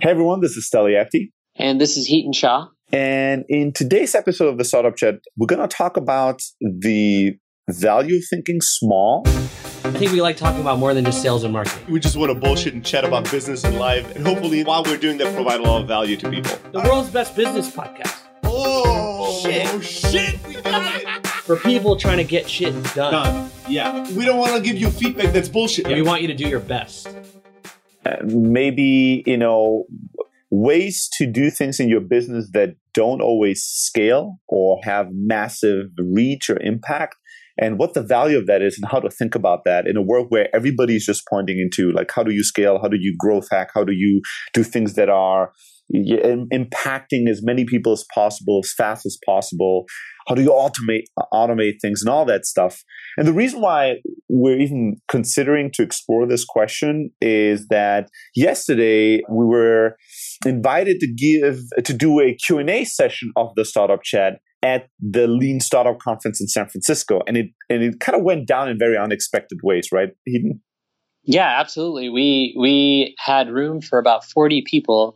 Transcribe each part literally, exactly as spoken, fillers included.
Hey everyone, this is Steli Efti. And this is Heaton Shah. And in today's episode of the Startup Chat, we're going to talk about the value of thinking small. I think we like talking about more than just sales and marketing. We just want to bullshit and chat about business and life. And hopefully, while we're doing that, provide a lot of value to people. The world's best business podcast. Oh, shit. Oh, shit. We got it. For people trying to get shit done. Done. Yeah. We don't want to give you feedback that's bullshit. Yeah, we want you to do your best. Uh, maybe, you know, ways to do things in your business that don't always scale or have massive reach or impact, and what the value of that is and how to think about that in a world where everybody's just pointing into, like, how do you scale? How do you growth hack? How do you do things that are impacting as many people as possible, as fast as possible? How do you automate automate things and all that stuff? And the reason why we're even considering to explore this question is that yesterday we were invited to give to do a Q and A session of the Startup Chat at the Lean Startup Conference in San Francisco, and it and it kind of went down in very unexpected ways, right, Heaton? Yeah, absolutely. We we had room for about forty people.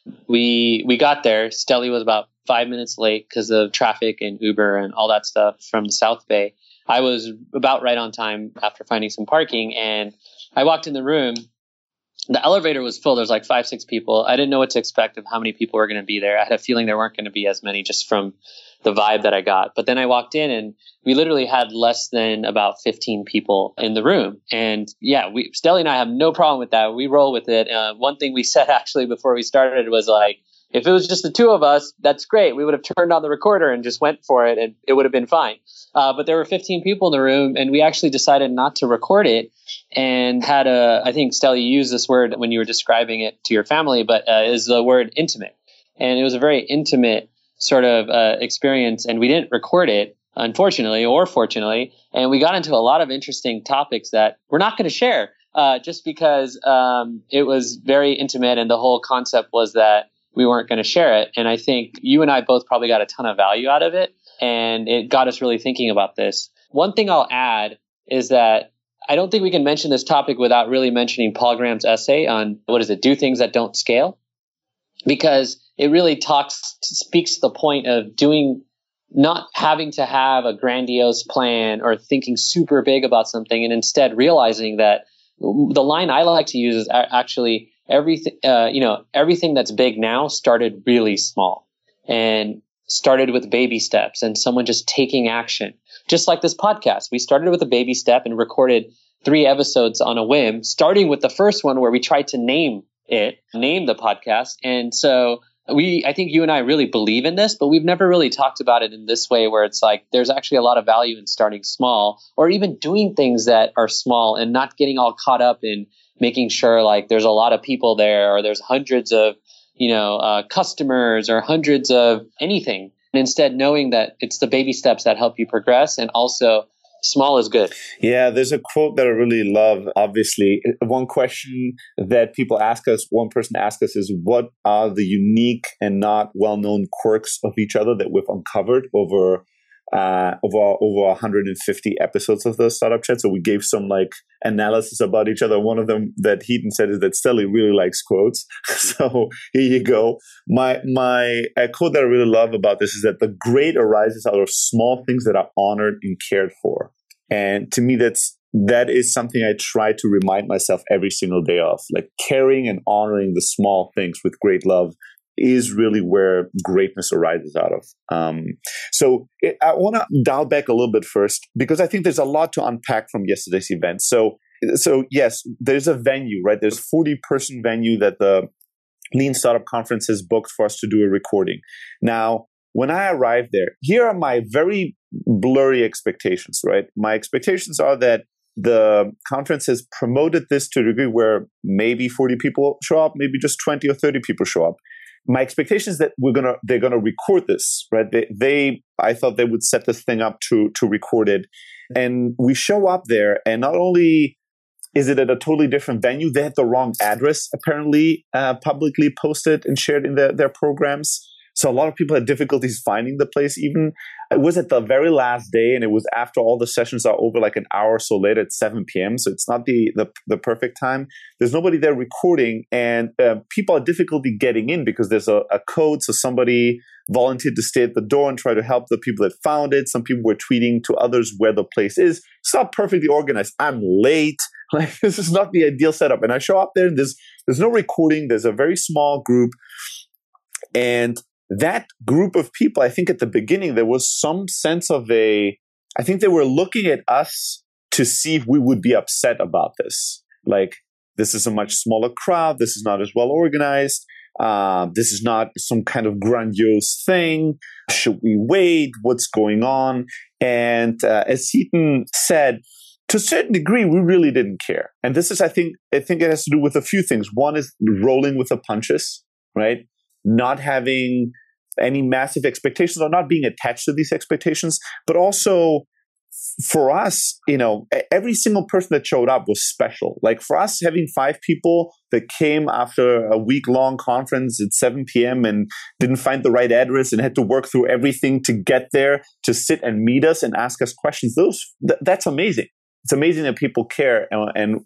We we got there. Steli was about five minutes late because of traffic and Uber and all that stuff from the South Bay. I was about right on time after finding some parking, and I walked in the room. The elevator was full. There's like five, six people. I didn't know what to expect of how many people were going to be there. I had a feeling there weren't going to be as many just from the vibe that I got. But then I walked in and we literally had less than about fifteen people in the room. And yeah, we, Steli and I have no problem with that. We roll with it. Uh, one thing we said actually before we started was like, if it was just the two of us, that's great. We would have turned on the recorder and just went for it and it would have been fine. Uh, but there were fifteen people in the room and we actually decided not to record it and had a, I think Steli, you used this word when you were describing it to your family, but uh, is the word intimate. And it was a very intimate sort of uh, experience, and we didn't record it, unfortunately or fortunately. And we got into a lot of interesting topics that we're not going to share uh, just because um, it was very intimate, and the whole concept was that we weren't going to share it. And I think you and I both probably got a ton of value out of it, and it got us really thinking about this. One thing I'll add is that I don't think we can mention this topic without really mentioning Paul Graham's essay on, what is it, do things that don't scale, because it really talks, speaks to the point of doing, not having to have a grandiose plan or thinking super big about something, and instead realizing that the line I like to use is actually everything, uh, you know, everything that's big now started really small and started with baby steps and someone just taking action. Just like this podcast, we started with a baby step and recorded three episodes on a whim, starting with the first one where we tried to name it, name the podcast. And so we, I think you and I really believe in this, but we've never really talked about it in this way where it's like there's actually a lot of value in starting small or even doing things that are small and not getting all caught up in making sure like there's a lot of people there or there's hundreds of, you know, uh, customers or hundreds of anything. And instead knowing that it's the baby steps that help you progress, and also small is good. Yeah, there's a quote that I really love. Obviously, one question that people ask us, one person asked us is, what are the unique and not well-known quirks of each other that we've uncovered over uh, over over one hundred fifty episodes of the Startup Chat? So we gave some like analysis about each other. One of them that Heaton said is that Steli really likes quotes. So here you go. My my a quote that I really love about this is that the great arises out of small things that are honored and cared for. And to me, that's that is something I try to remind myself every single day of. Like, caring and honoring the small things with great love is really where greatness arises out of. Um, so it, I want to dial back a little bit first, because I think there's a lot to unpack from yesterday's event. So, so yes, there's a venue, right? There's a forty-person venue that the Lean Startup Conference has booked for us to do a recording. Now, when I arrived there, here are my very blurry expectations, right? My expectations are that the conference has promoted this to a degree where maybe forty people show up, maybe just twenty or thirty people show up. My expectation is that we're gonna they're gonna record this, right? They, they I thought they would set this thing up to to record it, and we show up there, and not only is it at a totally different venue, they had the wrong address apparently uh, publicly posted and shared in their their programs. So a lot of people had difficulties finding the place. Even it was at the very last day, and it was after all the sessions are over, like an hour or so later at seven p.m. So it's not the the, the perfect time. There's nobody there recording, and uh, people have difficulty getting in because there's a, a code. So somebody volunteered to stay at the door and try to help the people that found it. Some people were tweeting to others where the place is. It's not perfectly organized. I'm late. Like, this is not the ideal setup. And I show up there, and there's there's no recording. There's a very small group, and that group of people, I think at the beginning, there was some sense of a, I think they were looking at us to see if we would be upset about this. Like, this is a much smaller crowd. This is not as well organized. Uh, this is not some kind of grandiose thing. Should we wait? What's going on? And uh, as Hiten said, to a certain degree, we really didn't care. And this is, I think, I think it has to do with a few things. One is rolling with the punches, right? Not having any massive expectations or not being attached to these expectations, but also for us, you know, every single person that showed up was special. Like for us, having five people that came after a week-long conference at seven p.m. and didn't find the right address and had to work through everything to get there, to sit and meet us and ask us questions, those th- that's amazing. It's amazing that people care and, and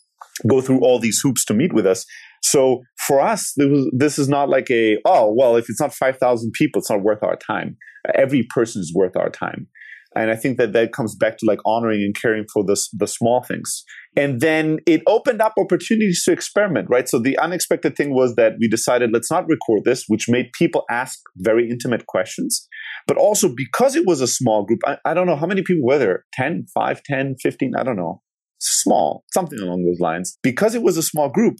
go through all these hoops to meet with us. So for us, there was, this is not like a, oh, well, if it's not five thousand people, it's not worth our time. Every person is worth our time. And I think that that comes back to like honoring and caring for the, the small things. And then it opened up opportunities to experiment, right? So the unexpected thing was that we decided, let's not record this, which made people ask very intimate questions. But also because it was a small group, I, I don't know how many people were there, ten, five, ten, fifteen, I don't know. Small, something along those lines. Because it was a small group,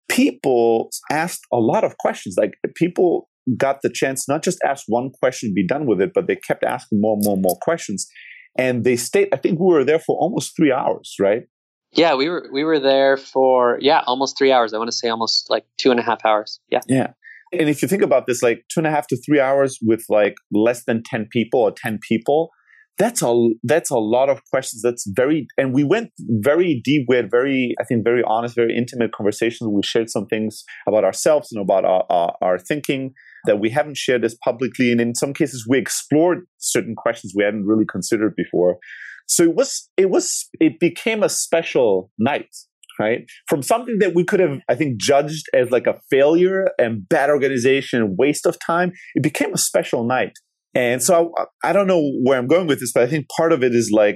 people asked a lot of questions. Like people got the chance not just ask one question, be done with it, but they kept asking more and more and more questions. And they stayed, I think we were there for almost three hours, right? Yeah, we were we were there for, yeah, almost three hours. I want to say almost like two and a half hours. Yeah. Yeah. And if you think about this, like two and a half to three hours with like less than ten people or ten people, That's a that's a lot of questions. That's very, and we went very deep. We had very, I think, very honest, very intimate conversations. We shared some things about ourselves and about our, our, our thinking that we haven't shared as publicly. And in some cases, we explored certain questions we hadn't really considered before. So it was, it was, it became a special night, right? From something that we could have, I think, judged as like a failure and bad organization, waste of time. It became a special night. And so I, I don't know where I'm going with this, but I think part of it is like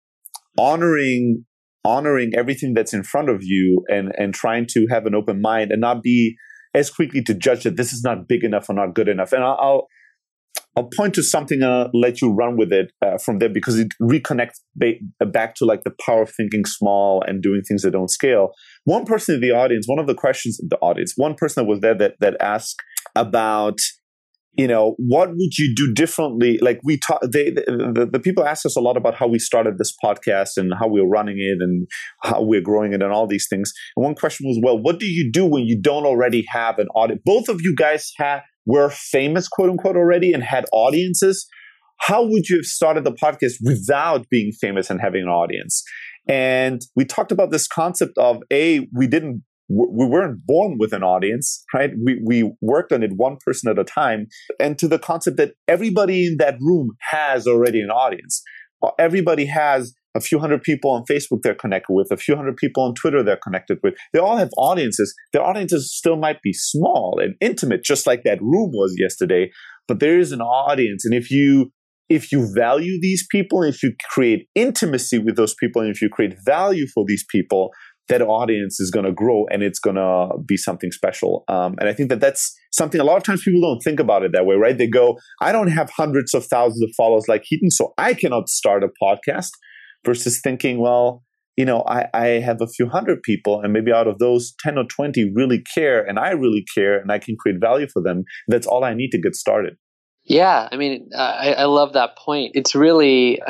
honoring honoring everything that's in front of you and, and trying to have an open mind and not be as quickly to judge that this is not big enough or not good enough. And I'll I'll, I'll point to something and uh, let you run with it uh, from there because it reconnects ba- back to like the power of thinking small and doing things that don't scale. One person in the audience, one of the questions of the audience, one person that was there that that asked about, you know, what would you do differently? Like we talk, they, the, the people asked us a lot about how we started this podcast and how we're running it and how we're growing it and all these things. And one question was, well, what do you do when you don't already have an audience? Both of you guys had, were famous, quote unquote, already and had audiences. How would you have started the podcast without being famous and having an audience? And we talked about this concept of, A, we didn't We weren't born with an audience, right? We we worked on it one person at a time. And to the concept that everybody in that room has already an audience. Everybody has a few hundred people on Facebook they're connected with, a few hundred people on Twitter they're connected with. They all have audiences. Their audiences still might be small and intimate, just like that room was yesterday. But there is an audience. And if you if you value these people, if you create intimacy with those people, and if you create value for these people, that audience is going to grow and it's going to be something special. Um, and I think that that's something a lot of times people don't think about it that way, right? They go, I don't have hundreds of thousands of followers like Hiten, so I cannot start a podcast, versus thinking, well, you know, I, I have a few hundred people and maybe out of those ten or twenty really care and I really care and I can create value for them. That's all I need to get started. Yeah, I mean, I, I love that point. It's really...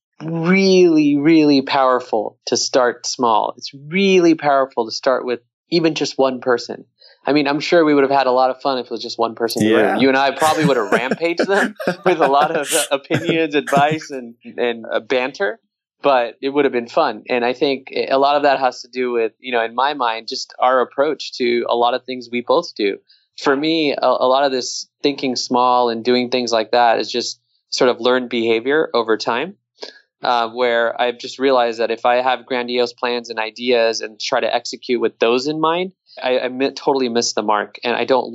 really, really powerful to start small. It's really powerful to start with even just one person. I mean, I'm sure we would have had a lot of fun if it was just one person in the Yeah. room. You and I probably would have rampaged them with a lot of uh, opinions, advice, and, and uh, banter, but it would have been fun. And I think a lot of that has to do with, you know, in my mind, just our approach to a lot of things we both do. for me, a, a lot of this thinking small and doing things like that is just sort of learned behavior over time. Uh, where I've just realized that if I have grandiose plans and ideas and try to execute with those in mind, I, I mi- totally miss the mark, and I don't